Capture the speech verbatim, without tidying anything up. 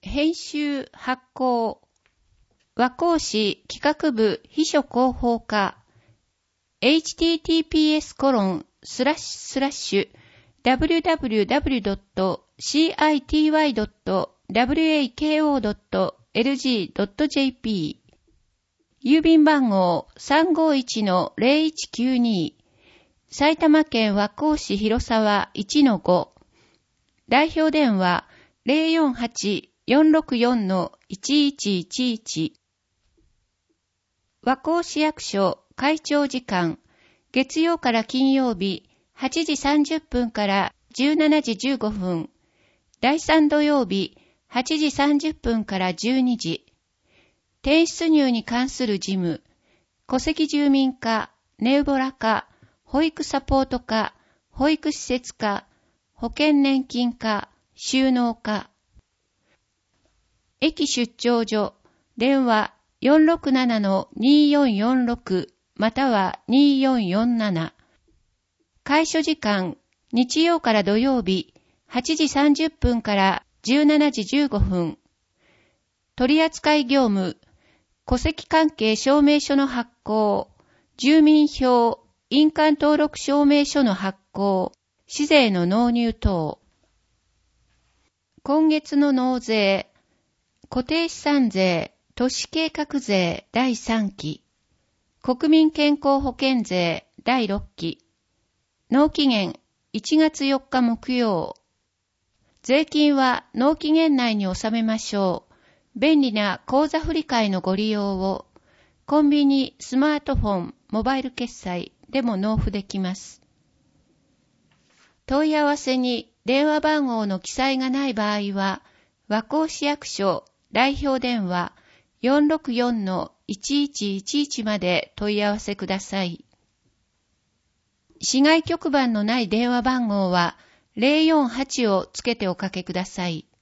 編集発行和光市企画部秘書広報課 エイチティーティーピーエスコロンスラッシュスラッシュダブリューダブリューダブリュードットシーアイティーワイドットワコドットエルジードットジェーピー 郵便番号 さんごいちのゼロいちきゅうに 埼玉県和光市広沢 いちのご 代表電話 ゼロよんはち よんろくよん いちいちいちいち 和光市役所会長時間月曜から金曜日はちじさんじゅっぷんからじゅうしちじじゅうごふん、だいさん土曜日はちじさんじゅっぷんからじゅうにじ、転出入に関する事務、戸籍住民課、ネウボラ課、保育サポート課、保育施設課、保険年金課、収納課。駅出張所、電話 よんろくななのによんよんろく またはによんよんなな。開所時間、日曜から土曜日、はちじさんじゅっぷんからじゅうしちじじゅうごふん。取扱業務、戸籍関係証明書の発行、住民票、印鑑登録証明書の発行、市税の納入等。今月の納税、固定資産税、都市計画税だいさんき、国民健康保険税だいろっき、納期限いちがつよっか木曜。税金は納期限内に納めましょう。便利な口座振替のご利用を、コンビニ、スマートフォン、モバイル決済でも納付できます。問い合わせに電話番号の記載がない場合は、和光市役所代表電話 よんろくよんのいちいちいちいち まで問い合わせください。市外局番のない電話番号はゼロよんはちをつけておかけください。